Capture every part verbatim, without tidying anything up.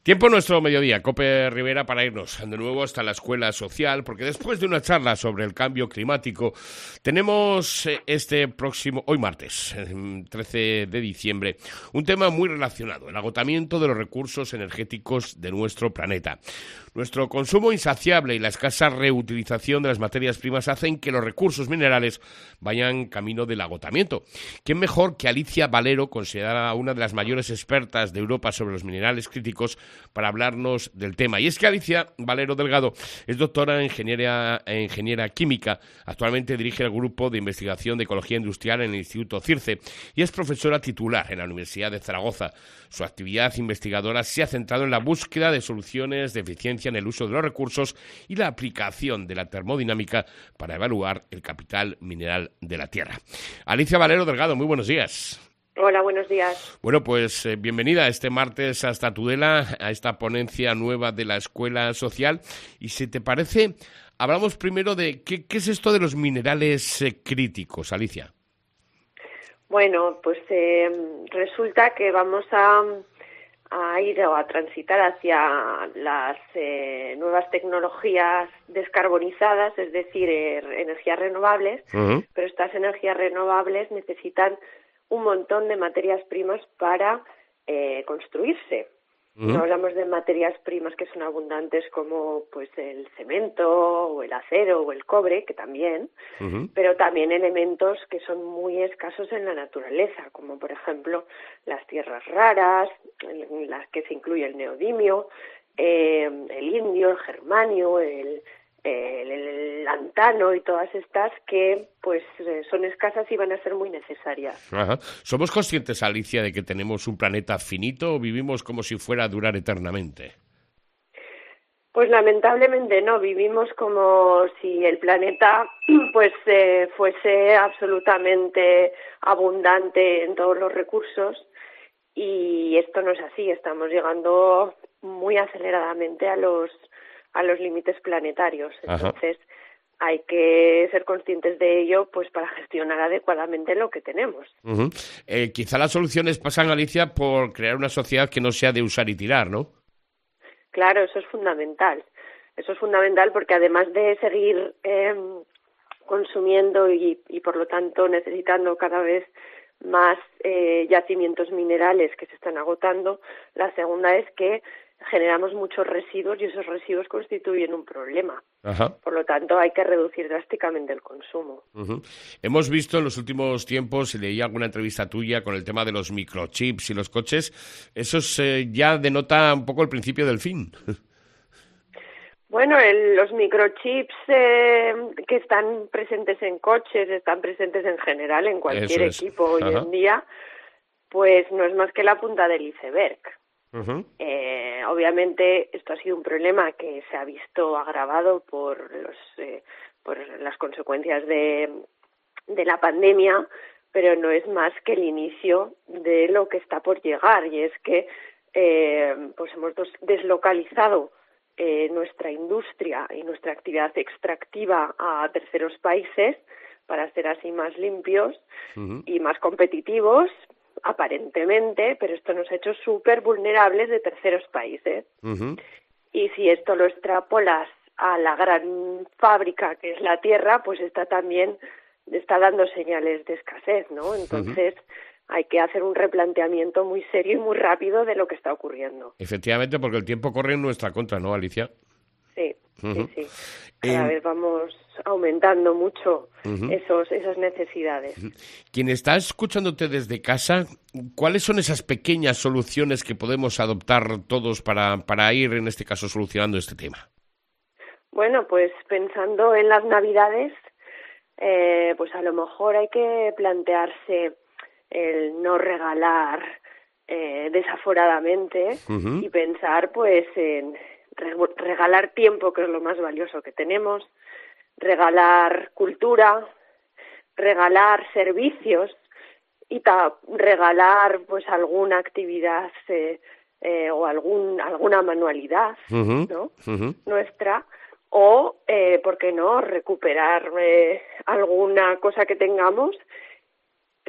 Tiempo nuestro mediodía, Cope Rivera, para irnos de nuevo hasta la Escuela Social, porque después de una charla sobre el cambio climático, tenemos este próximo, hoy martes, trece de diciembre, un tema muy relacionado, el agotamiento de los recursos energéticos de nuestro planeta. Nuestro consumo insaciable y la escasa reutilización de las materias primas hacen que los recursos minerales vayan camino del agotamiento. ¿Quién mejor que Alicia Valero, considerada una de las mayores expertas de Europa sobre los minerales críticos, para hablarnos del tema? Y es que Alicia Valero Delgado es doctora en ingeniería, en ingeniera química, actualmente dirige el grupo de investigación de ecología industrial en el Instituto CIRCE y es profesora titular en la Universidad de Zaragoza. Su actividad investigadora se ha centrado en la búsqueda de soluciones de eficiencia en el uso de los recursos y la aplicación de la termodinámica para evaluar el capital mineral de la Tierra. Alicia Valero Delgado, muy buenos días. Hola, buenos días. Bueno, pues eh, bienvenida este martes hasta Tudela, a esta ponencia nueva de la Escuela Social. Y si te parece, hablamos primero de qué, qué es esto de los minerales eh, críticos, Alicia. Bueno, pues eh, resulta que vamos a, a ir o a transitar hacia las eh, nuevas tecnologías descarbonizadas, es decir, eh, energías renovables, uh-huh. Pero estas energías renovables necesitan un montón de materias primas para eh, construirse. Uh-huh. No hablamos de materias primas que son abundantes como pues el cemento o el acero o el cobre, que también, uh-huh. Pero también elementos que son muy escasos en la naturaleza, como por ejemplo las tierras raras, en las que se incluye el neodimio, eh, el indio, el germanio, el El, el lantano y todas estas que pues eh, son escasas y van a ser muy necesarias. Ajá. ¿Somos conscientes, Alicia, de que tenemos un planeta finito o vivimos como si fuera a durar eternamente? Pues lamentablemente no, vivimos como si el planeta pues eh, fuese absolutamente abundante en todos los recursos y esto no es así, estamos llegando muy aceleradamente a los a los límites planetarios. Entonces, ajá, hay que ser conscientes de ello pues para gestionar adecuadamente lo que tenemos. Uh-huh. Eh, quizá las soluciones pasan, Alicia, por crear una sociedad que no sea de usar y tirar, ¿no? Claro, eso es fundamental. Eso es fundamental porque además de seguir eh, consumiendo y, y por lo tanto necesitando cada vez más eh, yacimientos minerales que se están agotando, la segunda es que generamos muchos residuos y esos residuos constituyen un problema. Ajá. Por lo tanto, hay que reducir drásticamente el consumo. Uh-huh. Hemos visto en los últimos tiempos, y leí alguna entrevista tuya con el tema de los microchips y los coches, eso eh, ya denota un poco el principio del fin. Bueno, el, los microchips eh, que están presentes en coches, están presentes en general en cualquier equipo hoy Ajá. en día, pues no es más que la punta del iceberg. Uh-huh. Eh, obviamente esto ha sido un problema que se ha visto agravado por los eh, por las consecuencias de, de la pandemia, pero no es más que el inicio de lo que está por llegar, y es que eh, pues hemos deslocalizado eh, nuestra industria y nuestra actividad extractiva a terceros países para ser así más limpios uh-huh. y más competitivos aparentemente, pero esto nos ha hecho súper vulnerables de terceros países. Uh-huh. Y si esto lo extrapolas a la gran fábrica que es la Tierra, pues está también está dando señales de escasez, ¿no? Entonces uh-huh. hay que hacer un replanteamiento muy serio y muy rápido de lo que está ocurriendo. Efectivamente, porque el tiempo corre en nuestra contra, ¿no, Alicia? Sí, uh-huh. sí, sí. Cada eh... vez vamos aumentando mucho uh-huh. esos, esas necesidades. Uh-huh. Quien está escuchándote desde casa, ¿cuáles son esas pequeñas soluciones que podemos adoptar todos para, para ir, en este caso, solucionando este tema? Bueno, pues pensando en las Navidades, eh, pues a lo mejor hay que plantearse el no regalar eh, desaforadamente uh-huh. y pensar pues en regalar tiempo, que es lo más valioso que tenemos, regalar cultura, regalar servicios y ta- regalar pues alguna actividad eh, eh, o algún alguna manualidad uh-huh. ¿no? uh-huh. nuestra, o eh, ¿por qué no? recuperar eh, alguna cosa que tengamos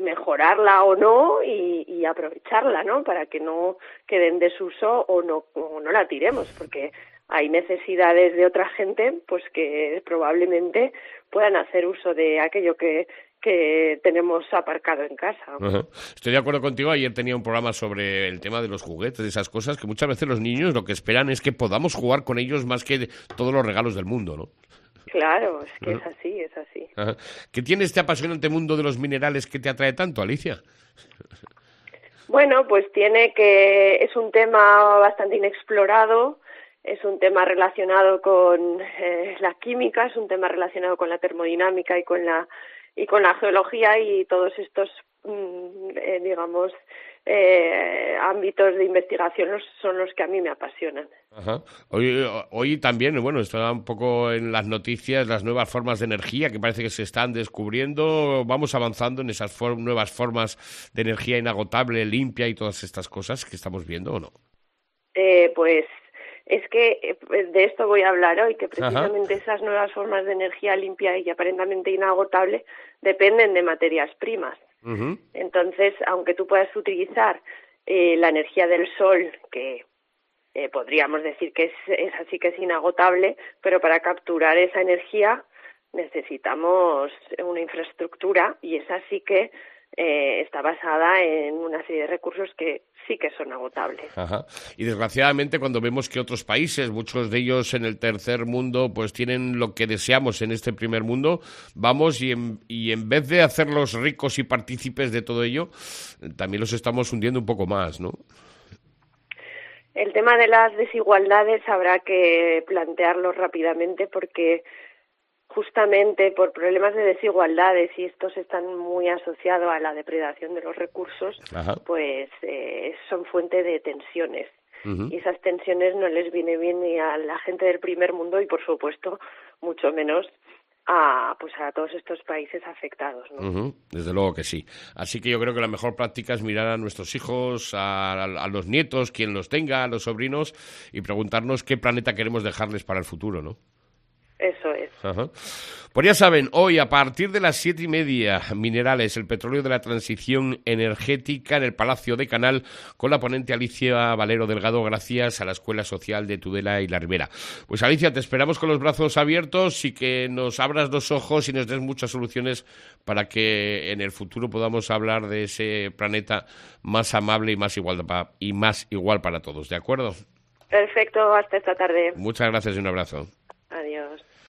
mejorarla o no y, y aprovecharla, ¿no? Para que no quede en desuso o no, o no la tiremos, porque hay necesidades de otra gente pues que probablemente puedan hacer uso de aquello que, que tenemos aparcado en casa. Uh-huh. Estoy de acuerdo contigo. Ayer tenía un programa sobre el tema de los juguetes, de esas cosas, que muchas veces los niños lo que esperan es que podamos jugar con ellos más que todos los regalos del mundo, ¿no? Claro, es que uh-huh. es así, es así. Uh-huh. ¿Qué tiene este apasionante mundo de los minerales que te atrae tanto, Alicia? Bueno, pues tiene que... es un tema bastante inexplorado. Es un tema relacionado con eh, la química, es un tema relacionado con la termodinámica y con la y con la geología y todos estos, mm, eh, digamos, eh, ámbitos de investigación los, son los que a mí me apasionan. Ajá. Hoy, hoy también, bueno, está un poco en las noticias las nuevas formas de energía que parece que se están descubriendo. Vamos avanzando en esas for- nuevas formas de energía inagotable, limpia y todas estas cosas que estamos viendo, ¿o no? Eh, pues es que de esto voy a hablar hoy, que precisamente Ajá. esas nuevas formas de energía limpia y aparentemente inagotable dependen de materias primas. Uh-huh. Entonces, aunque tú puedas utilizar eh, la energía del sol, que eh, podríamos decir que es, es así que es inagotable, pero para capturar esa energía necesitamos una infraestructura y esa sí que eh, está basada en una serie de recursos que sí que son agotables. Ajá. Y desgraciadamente cuando vemos que otros países, muchos de ellos en el tercer mundo, pues tienen lo que deseamos en este primer mundo, vamos y en, y en vez de hacerlos ricos y partícipes de todo ello, también los estamos hundiendo un poco más, ¿no? El tema de las desigualdades habrá que plantearlo rápidamente porque justamente por problemas de desigualdades, y estos están muy asociados a la depredación de los recursos, Ajá. pues eh, son fuente de tensiones. Uh-huh. Y esas tensiones no les viene bien ni a la gente del primer mundo y, por supuesto, mucho menos a pues a todos estos países afectados, ¿no? Uh-huh. Desde luego que sí. Así que yo creo que la mejor práctica es mirar a nuestros hijos, a, a los nietos, quien los tenga, a los sobrinos, y preguntarnos qué planeta queremos dejarles para el futuro, ¿no? Eso es. Ajá. Pues ya saben, hoy a partir de las siete y media, Minerales, el petróleo de la transición energética en el Palacio de Canal, con la ponente Alicia Valero Delgado, gracias a la Escuela Social de Tudela y La Ribera. Pues Alicia, te esperamos con los brazos abiertos y que nos abras los ojos y nos des muchas soluciones para que en el futuro podamos hablar de ese planeta más amable y más igual, para, y más igual para todos, ¿de acuerdo? Perfecto, hasta esta tarde. Muchas gracias y un abrazo. Adiós.